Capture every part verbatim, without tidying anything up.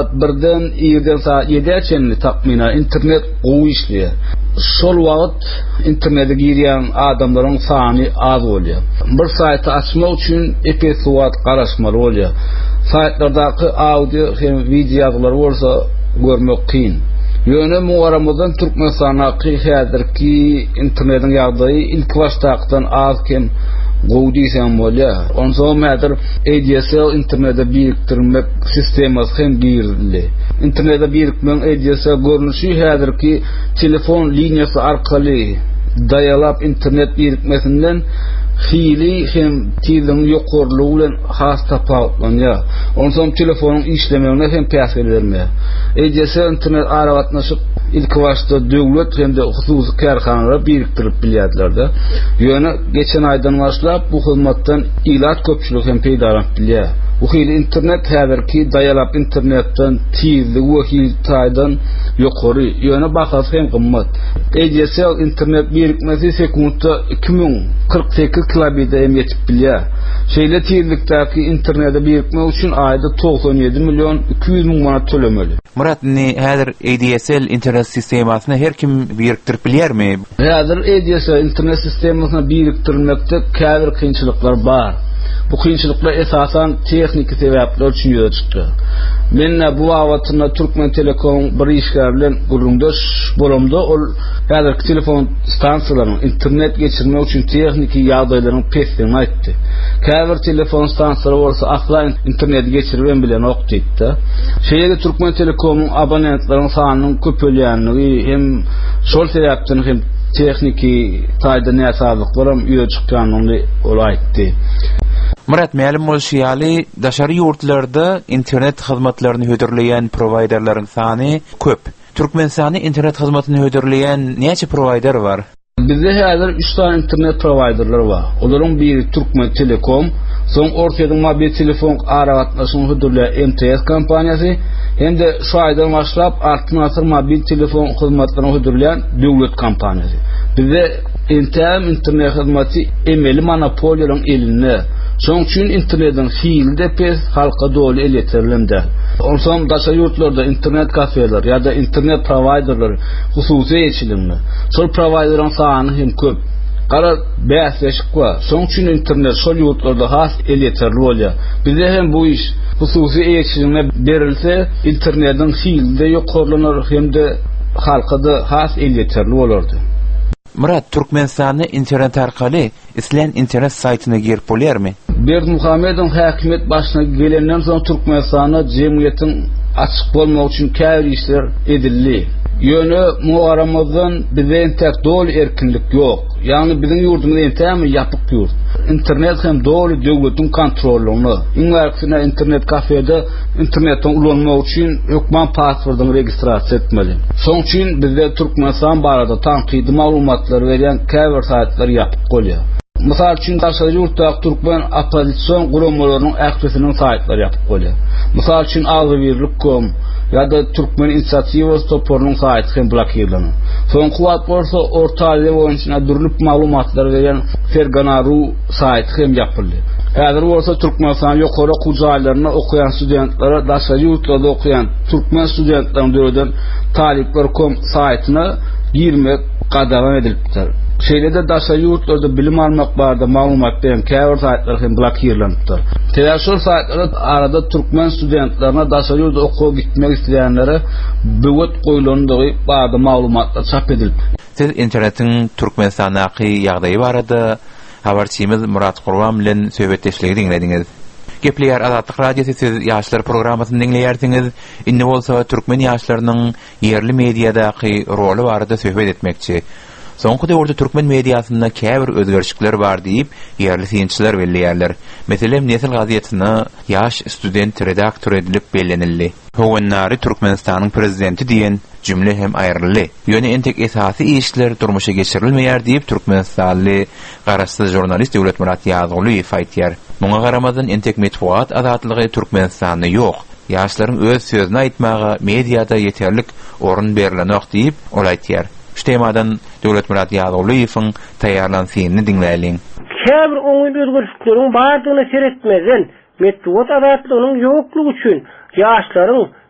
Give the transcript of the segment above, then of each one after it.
saat birden iyiden saat yediye takmina internet gowy işliyor. Şol wagt internete girýän adamlaryň sany az bolýar. Bir saýty açmak üçin epey suwat garaşmaly bolýar. Saytlardaky audio hem video ýazgylary bolsa görmek kyn. Ýöne mugaramyzdan Türkmenistanaky häzirki internetiň ýagdaýy ilk başdakdan az kem goýdysan bolýar. Onsoň mädir A D S L internetde biriktirmek sistemasy hem girildi. İnternetde birikmen A D S L görnüşi häzirki telefon liniýasy arkaly dial-up internet birikmesinden hili hem tizliň ýokurlygy bilen has tapawlanýar. Onsoň telefonyň işlemegine hem täsir bermeýär. A D S L internet aragatnaşyp ilk başda döwlet hem de hususy karhanalar biriktirip bilýärler. Ýöne geçen aýdan başlap bu hyzmatdan ilat köpçülik hem peýda bolýar. Bu hili internet häzirki dial-up internetden tizli we hiltaýdan ýokary, ýöne bahasy hem gymmat. A D S L internet birikmesi sekundda iki bin kırk sekiz kilobitde hem ýetip bilýär. Şeýle tizlikdäki internetde birikmek üçin aýda doksan ýedi milyon iki yüz ming manat tölemeli. Murat, ne häzir A D S L internet sistemasyny her kim biriktirip bilýärmi? Häzir A D S L internet sistemasyny biriktirmekde käbir kynçylyklar bar. Bu kynçylyklar esasan tehnik sebäpler üçin ýöne çykdy. Men bu wagtynda Türkmen Telekom bir işgär bilen gurulmdaş bolamda ol häzirki telefon stansiýalaryny internet geçirmek üçin tehniki ýagdaýlaryň pesligini aýtdy. Käbir telefon stansiýalary bolsa offline internet geçirben bilen okdypdy. Şeýle Türkmen Telekomyň abonentlarynyň sanynyň köpelýänligi hem şol sebäpden hem tehniki taýda näsazlyklar hem ýöne çykýanyny ol aýtdy. Murat, ma'lum bolşýaly, daşary ýurtlarda internet hyzmatlaryny höderleýän providerlaryň sany köp. Türkmenistany internet hyzmatyny höderleýän näçe provider bar? Bizde häzir üç tane internet providerler bar. Olaryň biri Türkmen Telekom, soň ortaýa mobil telefon aragatnaşyny höderleýän M T S kompaniýasy, hem de şu aýdan başlap altı mobil telefon hyzmatlaryny höderleýän döwlet kompaniýasy. Bizde Intel internet hyzmaty emeli monopoliýaryň elinde. Şoň üçin internetin fiilde pes halka doly el ýeterilemde. Onsoň daşa ýurtlarda internet kafeler ýa-da internet providerler hususy ýeçilimli. Şol providerlaryň sany hem köp. Gara bäsleşik bar. Şoň üçin internet şol ýurtlarda has el ýeterli bolýar. Bizde hem bu iş hususy ýeçilimle berilse internetin fiilde ýokurlanar hem de halka da has el ýeterli bolardy. Murat, Türkmenistany internet arkaly islen internet saytyna girip bolýarmy? Berdimuhammedow häkimet başyna gelenden soň Türkmenistana jemgyýetiň açyk bolmagy üçin käbir işler edildi. Ýöne mugaramyzdan bize entek doly erkinlik ýok. Ýagny biziň ýurdumyz entämi ýapyk ýurt. Internet hem doly döwletiň kontrolyny. Iňerksine internet kafede internetten ulanmak üçin hökman passwordyny registrasiýa etmeli. Şoň üçin bizde Türkmenistan barada tanqidi maglumatlar berýän käbir saytlar ýapyk bolýar. Mysal üçin daşary ýurtda Türkmen oppozisiýon guramalarynyň ählisiniň saytlary ýapyk bolýar. Mysal üçin Agzybirlik nokta com ýa-da Türkmen inisiatiwasy topornyň saýty hem blokirlanýar. Soňky wagt bolsa Orta Aziýa boýunça dürlük maglumatlar berýän Ferganaru saýty hem ýapyldy. Häzir bolsa Türkmenistan ýokary okuw jaýlaryna okuyan studentlere daşary ýurtlarda okuyan Türkmen studentlaryň döwreden talipler nokta com saýtyna girmek gadagam edilipdir. Şeýlede daşary ýurtlarda bilim almak barada maglumat beren käbir saýtlar hem blokirlanýar. Teleşol saýtlary arada Türkmen studentlerine daşary ýurtda okuw gitmek isleýänlere böwet goýulandygy barada maglumatlar çap edilip. Siz internetiň Türkmenistanaky ýagdaýy barada habarçymyz Murat Gurban bilen söhbetdeşligi dinlediňiz. Gepleýär Azatlyk radiosu siz ýaşlar programasyny dinleýärsiňiz. Indi bolsa türkmen ýaşlarynyň ýerli mediýadaky roly barada söhbet etmekçi. Soňky döwürde türkmen mediýasynda käbir özgerişikler bar diýip ýerli synçylar belleýärler. Meselem Nesil gazetyna ýaş student redaktor edilip bellenildi. Howannary Türkmenistanyň prezidenti diýen jümle hem aýryldy. Ýöne entek esasy işler durmuşa geçirilmeýär diýip Türkmenistanly garaşsyz jurnalist Döwlet Murat Ýazgulýew aýtýar. Muňa garamazdan entek metbuat azatlygy Türkmenistanda ýok. Ýaşlaryň öz sözüni aýtmagy mediýada ýeterlik orun berilenok diýip ol aýtýar. Şu temadan Döwlet Murat Ýazgulýewiň taýýarlanýanyny dinläýin. Käbir oňy özgörüşikleriň bardygyna seretmeden metbuat azatlygynyň ýoklugy üçin ýaşlaryň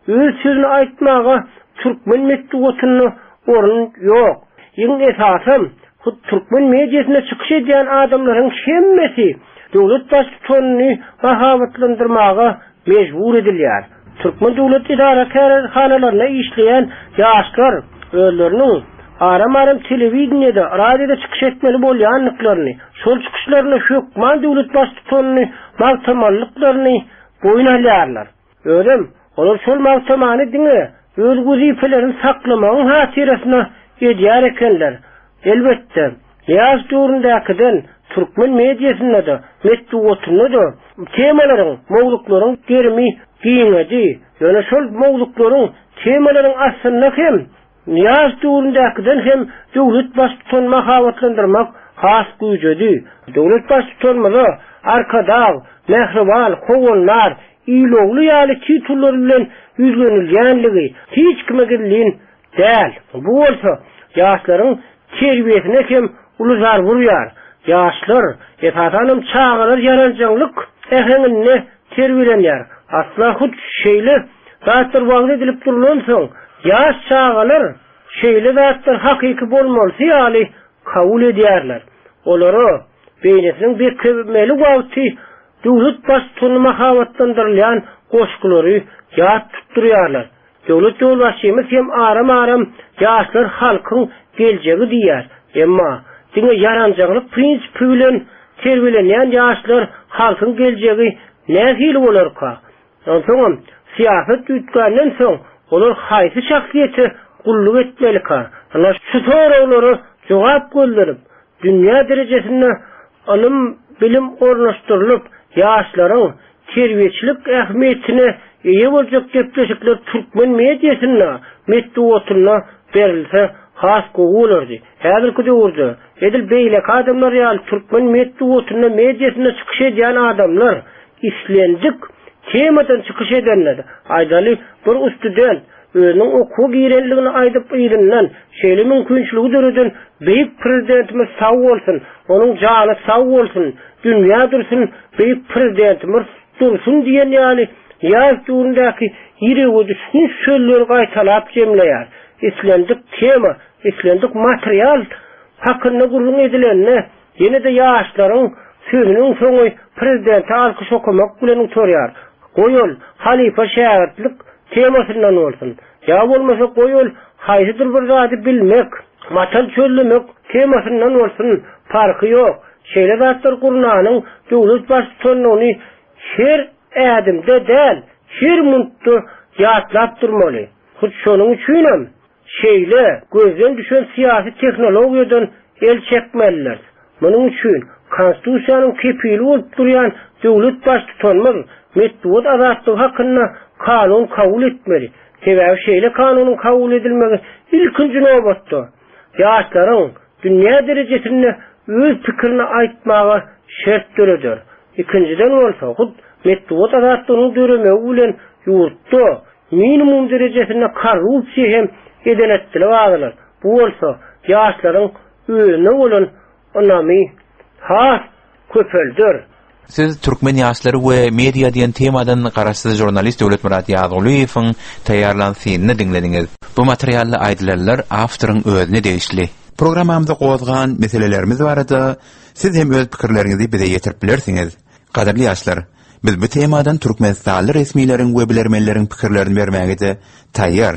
öz sözünü aýtmaga türkmen medeniýetine orun ýok. Iň esasym türkmen mediasyna çykyş edýän adamlaryň hemmesi döwlet başçylygyny bahabatlandyrmaga mejbur edilýär. Türkmen döwlet idara kärhanalarına işleyen ýaşlar özleriniň aram-aram telewizionyada, radioda çykyş etmeli bolýanlyklaryny, şol çykyşlaryna hökman döwlet başçylygyny magtamanlyklaryny boyun alýarlar. Ödüm, olar şol magtamany diňe öz wezifelerini saklamagyň hatyrasyna edýär ekenler. Elbetde, ýaz döwründekiden türkmen mediasyna da, medeniýetine da temalaryň, mowzuklaryň germi giňedi. Ýöne şol mowzuklaryň temalaryň aslynda hem ýaz döwründekiden hem döwlet başçylygyny mahabatlandyrmak has güýjedi. Döwlet başçylygy arkada mehriban, howunlar, ýylogly ýaly titullar bilen ýüzlenilýänligi hiç kime gidilin däl. Bu bolsa ýaşlaryň terbiýesine hem uluzar burýar. Ýaşlar etatanym çağalar ýaranjalyk ähengine terbiýelenýär. Asla hut şeýle zatlar wagt edilip durulan soň ýaş çağalar şeýle zatlar hakyky bolmalysy ýaly kabul edýärler. Olary beýnesiniň bir kemeli wagty döwlet başçylygyny mahabatlandyrylýan goşgulary ýat tutdurýarlar. Döwlet ýolbaşçymyz hem aram-aram ýaşlar halkyň geljegi diýär. Emma diňe ýaranjalyk prinsipi bilen terbiýelenýän ýaşlar halkyň geljegi nähili bolarka? Onsoň siýasat ýetgänden soň olar haýsy şahsiýeti gulluk etmelika? Ana şu soraglary jogap golduryp, dünýä derejesinde alym bilim ornaşdyrylyp, ýaşlaryň terbiýeçilik ähmiýetine eýe boljak gepleşikler türkmen mediasyna, medeniýetine berilse has goýulardy. Häzirki döwürde edil beýlek adamlar ýaly türkmen medeniýetine, mediasyna çykyş edýän adamlar islendik temadan çykyş edenler. Aýdaly bir student özüniň okuw girenligini aýdyp ýylynan şeýle mümkinçiligi döreden beýik prezidentimiz sag bolsun, onuň jany sag bolsun, dünýä dursun, beýik prezidentimiz dursun diýen ýaly ýaz döwründäki ýüregi düşkün sözleri gaýtalap jemleýär. Islendik tema, islendik material hakynda gurulun edilenine ýene-de ýaşlaryň sözüniň soňy prezident alkyş okumak bilen utorýar. Goýul halifa şäherlik temasyndan bolsun. Ya bolmasa goýul haýsydyr bir zady bilmek, matal çöllemek temasyndan bolsun, farky ýok. Şeýle zatlar Gurnanyň döwlet başçylygyny her ädimde däl, her mundda ýatlap durmaly. Hut şonuň üçin şeýle gözden düşen syýasy teknologiýadan el çekmeliler. Munyň üçin konstitusiýanyň kepili bolup durýan döwlet başçylygy medeniýet azatlygy hakynda kanun kabul etmeli. Sebäbi şeýle kanunyň kabul edilmegi ilkinji nobatda ýaşlaryň dünýä derejesinde öz pikirini aýtmaga şert döredir. İkinciden bolsa, hut medeniýet azatlygyny döremegi bilen ýurtda minimum derejesinde korrupsiýa hem edenetçilik agylar. Bu bolsa ýaşlaryň öňüne bolan onamy has köpeldir. Siz türkmen ýaşlary we media diýen temadan garaşsyz jurnalist Döwletmurat Ýagdulyýewiň taýýarlansyny diňlediňiz. Bu materially aýdylanlar awtoryň özüne degişli. Programmamyzda gozgan meselelerimiz barada siz hem öz pikirleriňizi bize ýetirip bilersiňiz. Gaderli ýaşlar, biz bu temadan türkmenistanly resmiýleriň we bilermenleriň pikirlerini bermäge taýýar.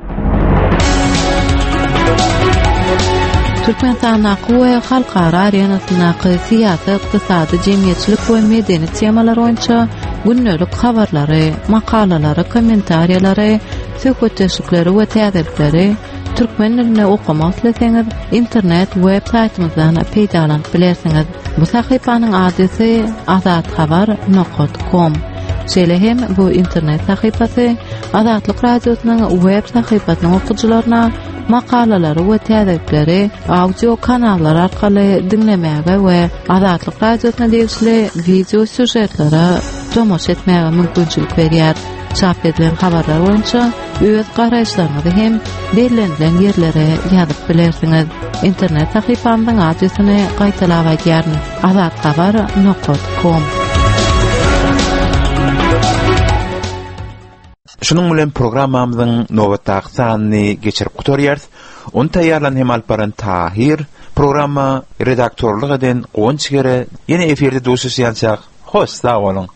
Türkmenistan'daki ve halkara arenasındaki siyasi, iqtisadi, cemiyetçilik ve medeni temalar boyunça günlük habarları, makalaları, komentariyaları, söhbetleşikleri ve täzelikleri türkmen dilinde okumak isleseniz internet web saytymyzdan peýdalanıp bilersiňiz. Bu sahypanyň adresi azathabar nokta com. Şeýle hem bu internet sahypasy Azatlyk radiosynyň web sahypasynyň okuwçylaryna makalalary we täzelikleri audio kanallar arkaly dinlemäge we Azatlyk radiosyna degişli video süjetlere tomoş etmäge mümkinçilik berýär. Çap edilen habarlar boýunça öz garaşlaryňyzy hem belirlenen ýerlere ýazyp bilersiňiz. Internet sahypamyň adresyny gaýtalap aýdýaryn: azathabar nokta com. Şunun bilen programmamyzyň nowatdaky sanyny geçirip gutarýarys. Onu taýýarlan hem alparan Tahir programma redaktorluk eden Gonçgere yine eferde duşuşýançak. Hoş sağ olun.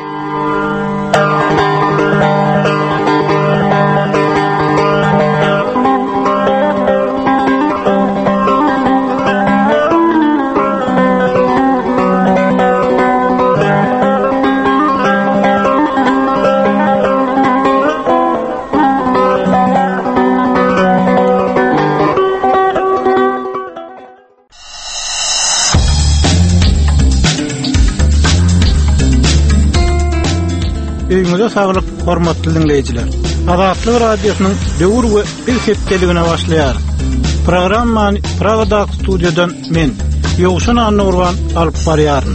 Öýüňize saglyk, hormatly dinleýijiler. Azatlyk radiosynyň döwür we bir sepdeligine başlaýar. Programmany Pragadak studiýadan men, Ýogşan Annurwan alyp barýaryn.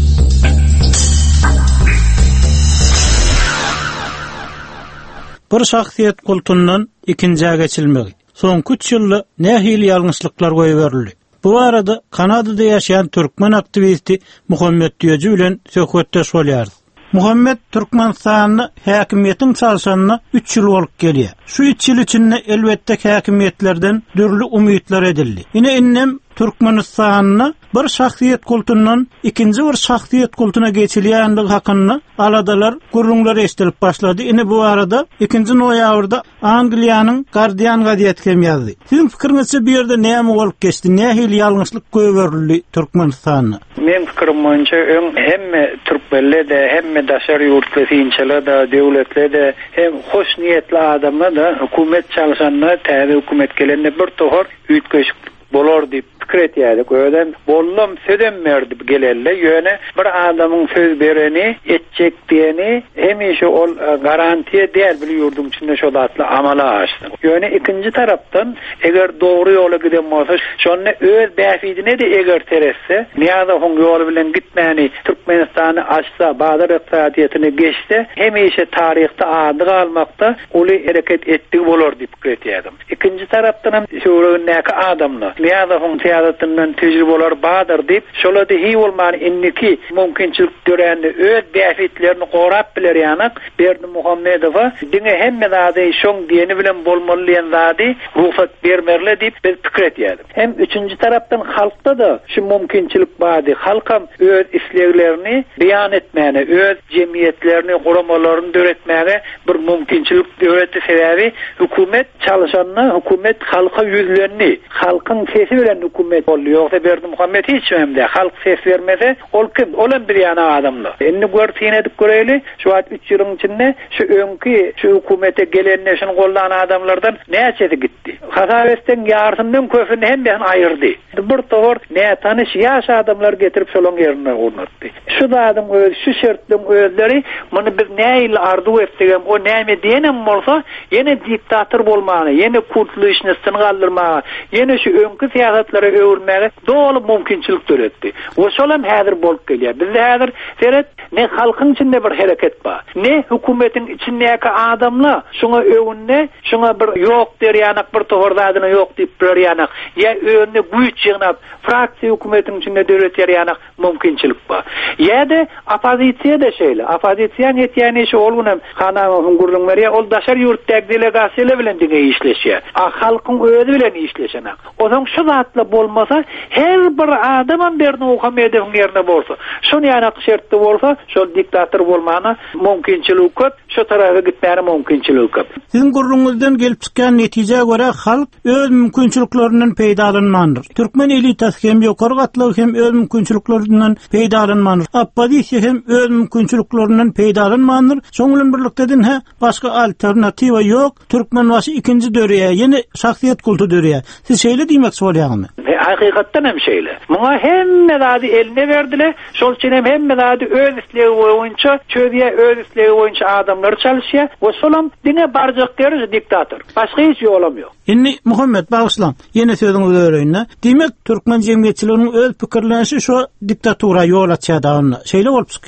Bir şahsiýet kultundan ikinjiye geçilmegi. Soňky üç ýylda nähili ýalňyşlyklar goýberildi. Bu arada Kanadada ýaşaýan türkmen aktivisti Muhammed Diýeji bilen söhbetdeş bolýar. Muhammed Türkmenistanyň häkimiýetiň çalşanyna üç ýyl bolup gelýär. Şu üç ýyl içinde elbetde häkimiýetlerden dürli umytlar edildi. Ine innem Türkmenistanyň bir şahsiýet kultundan ikinji bir şahsiýet kultuna geçilýänligi hakynda aladalar, gurrunlar eşdilip başlady. Ine bu arada ikinji noýabrda Angliýanyň Guardian gazetesi hem ýazdy. Siziň pikiriňizçe bu ýerde näme bolup geçdi? Nähili ýalňyşlyk goýberildi Türkmenistanyna? Men pikirim boýunça hemme türkmenler de, hemme daşary ýurtlar da, döwletler de, hem hoş niýetli adamlar da hökümet çalşanyna, täze hökümet gelende bir tohar üýtgeşik bolar diýip pikir etýärdi. Göýden bollum södem berdi gelelle ýöne bir adamyň söz bereni, etjek diýeni hemişe ol garantiýe däl bilýürdüm içinde şo datly amala açdy. Ýöne ikinji tarapdan eger dogry ýola giden bolsa, şonu öz bäfidine de eger teresse, niýada hoň ýol bilen gitmäni Türkmenistany açsa, Badar ykdysadyetini geçse, hemişe taryhda ady galmakda uly hereket etdi bolar diýip pikir etýärdim. İkinji tarapdan hem şoňaki adamlar niýada hoň tiýatyndan tejribeler badyr diýip, şolady hi bolmany inniki mümkinçilik dörenli öz bäfitlerini gorap biler ýanyk Berdi Muhammedowa diňe hemme zady şoň diýeni bilen bolmaly zady ruhsat bermerle diýip biz pikir etýärdim. Hem üçünji tarapdan halkda da şu mümkinçilik bady. Halkam öz isleglerini beýan etmäne, öz jemgyýetlerini, guramalaryny döretmäge bir mümkinçilik döretdi sebäbi hökümet çalşanyna, hökümet halka ýüzlerini, halkyň sesi bilen hökümet bolýar. Ýogsa Berdi Muhammed hiç ömde halk ses vermese, ol kim? Olan bir ýana adamlar. Endi görtýän edip göreli, şu at üç ýylyň içinde şu öňki şu hökümete gelenler şunu gollanan adamlardan näçesi gitdi. Hasabetden ýardymdan köpüni hem bilen aýyrdy. Bir tohor näme tanış ýaş adamlar getirip şolaň ýerine ornatdy. Şu adam öz şu şertden özleri muny biz näýil ardu etdigem, o näme diýenem bolsa, ýene diktator bolmagy, ýene kurtuluşny stingallyrmagy, ýene şu öňki siýasatlara öwürmäge dolu mümkinçilik döretdi. O şolam häzir bolup gelýär. Bizde häzir seret ne halkyň içinde bir hereket bar, ne hökümetiň içindäki adamlar şoňa öwünne, şoňa bir ýok derýanak bir tohordadyny ýok diýip berýanak, ýa öwünne güýç ýygnap fraksiýa hökümetiň içinde döretýärýanak mümkinçilik bar. Ýa-da opozisiýa da şeýle. Opozisiýa ýetýäni şu olgunam Hanawy gurrunlary ol daşar ýurtdaky delegasiýalar bilen diňe işleşýär. A halkyň özi bilen işleşenak. Oňa şu zatla bolmasa her bir adamam Berdi Muhammedowyň ýerine bolsa, şonu ýanak şertde bolsa, şol diktator bolmana mümkinçilik köp, şu tarafa gitmäne mümkinçilik köp. Siziň gurrunňyzdan gelip çykan netije görä halk öz mümkinçiliklerinden peýdalanmandyr. Türkmen elitasy hem ýokary gatlygy hem öz mümkinçiliklerinden peýdalanmandyr. Oppozisiýa hem öz mümkinçiliklerinden peýdalanmandyr. Şoň bilen birlikde ha başga alternatiwa ýok. Türkmen başy ikinji döreýär, ýene şahsiýet kultu döreýär. Siz şeýle diýmek bolýarmy? Hakykatdan hem şeýle. Muňa hemme zady eline berdiler. Şol üçin hem hemme zady öz islegi boýunça, çöýdýä öz islegi boýunça adamlar çalyşýar. O şolam diňe barjak gerçi diktator. Başga hiç ýolam ýok. Indi Muhammed bagyslan, ýene sözüňizi öýrenýär. Demek Türkmen jemgyýetçiliginiň öz pikirlenişi şu diktatura ýol açýar. Şeýle bolup çykýarmy?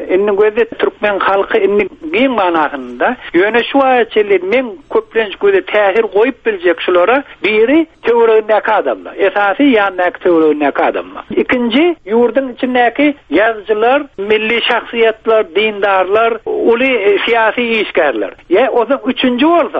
inni göze Türkmen halkı inni giň manasynda ýöne şu açyly men köplenç göze täsir goýup biljek şulara biri teoretik adamlar. Esasy ýa-da teoretik adamlar. İkinji ýurdun içindäki ýazgylar, milli şahsiýetler, dindarlar, uly siýasy işgärler. Ýa-da üçünji bolsa